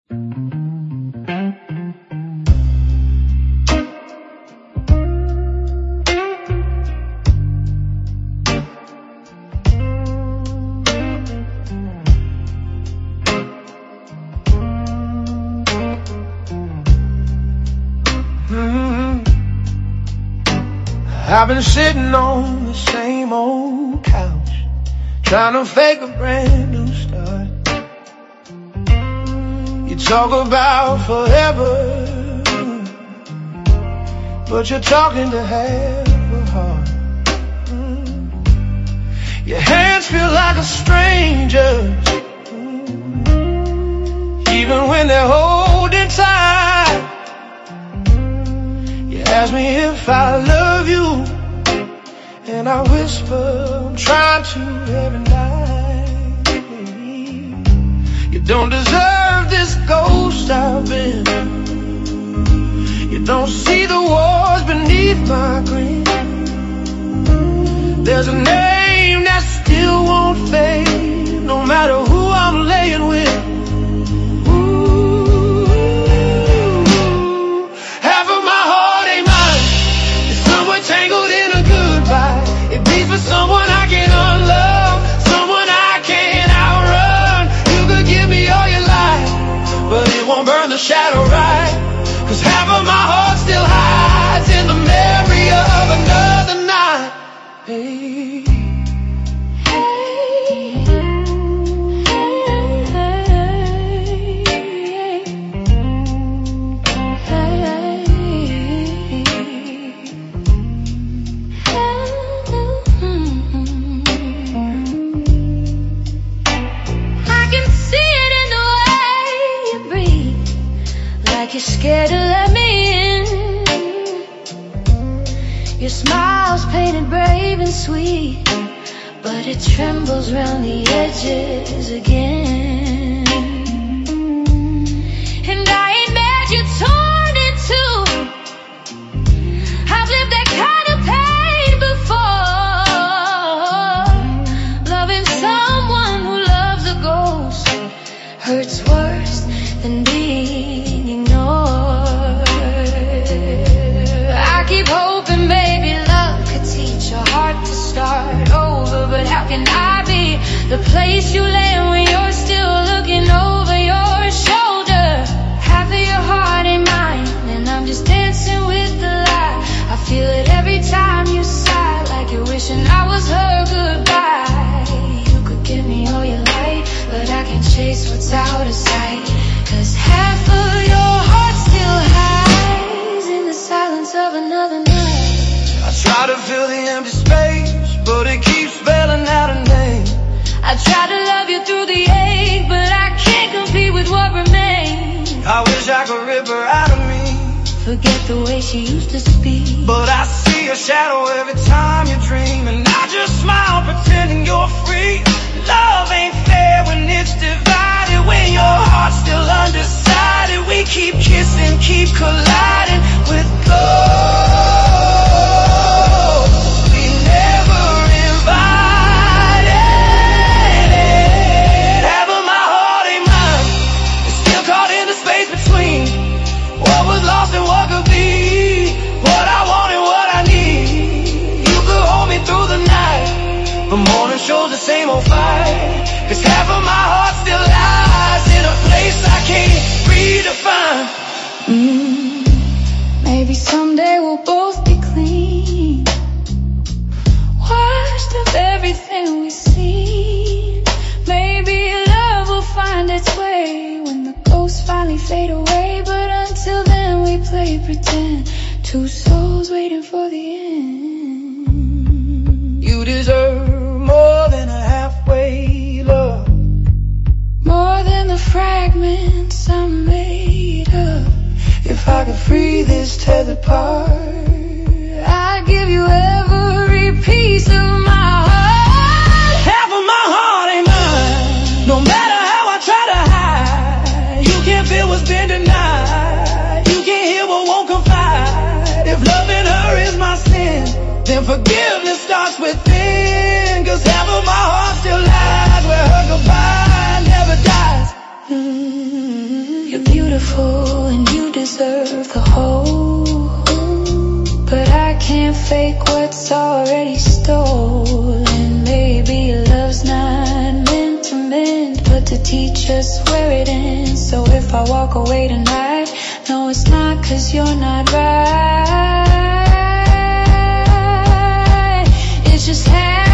I've been sitting on the same old couch, trying to fake a brand new start. You talk about forever, but you're talking to half a heart. Your hands feel like a stranger's, even when they're holding tight. You ask me if I love you, and I whisper, I'm trying to every night. You don't deserve this ghost I've been. You don't see the wars beneath my grin. There's a name that still won't fade, no matter who I'm laying with. Tangled in a goodbye. It beats for someone I can't unlove, someone I can't outrun. You could give me all your life, but it won't burn the shadow right. Cause half of my heart still hides in the memory of another night. Hey. You're scared to let me in. Your smile's painted brave and sweet, but it trembles round the edges again. And I ain't mad you're torn in two. I've lived that kind of pain before. Loving someone who loves a ghost hurts worse than being ignored. I keep hoping maybe love could teach your heart to start over, but how can I be the place you land when you're still looking over your shoulder? Half of your heart ain't mine, and I'm just dancing with the lie. I feel it every time you sigh, like you're wishing I was her goodbye. You could give me all your light, but I can't chase what's out of sight. Cause half of your heart still hides in the silence of another night. I try to fill the empty space, but it keeps spelling out a name. I try to love you through the ache, but I can't compete with what remains. I wish I could rip her out of me, forget the way she used to speak, but I see your shadow every time you dream. And I just smile pretending you're free. Love ain't fair when it's divided, when your heart's still undecided. We keep kissing, keep colliding with ghosts we never invited. Half of my heart ain't mine, it's still caught in the space between what was lost and what could be, what I want and what I need. You could hold me through the night, the morning shows the same old fight. Cause half of my heart still lies in a place I can't redefine. Maybe someday we'll both be clean, washed of everything we see. Maybe love will find its way when the ghosts finally fade away. But until then we play pretend, two souls waiting for the end. You deserve more than a halfway love, more than the fragments I made of. If I could free this tethered part, I'd give you every piece of my heart. Half of my heart ain't mine, no matter how I try to hide. You can't feel what's been denied, you can't hear what won't confide. If loving her is my sin, then forgiveness starts within. Cause half of my heart still lies where her goodbye never dies. You beautiful and you deserve the whole. But I can't fake what's already stolen. Maybe love's not meant to mend, but to teach us where it ends. So if I walk away tonight, no, it's not 'cause you're not right. It's just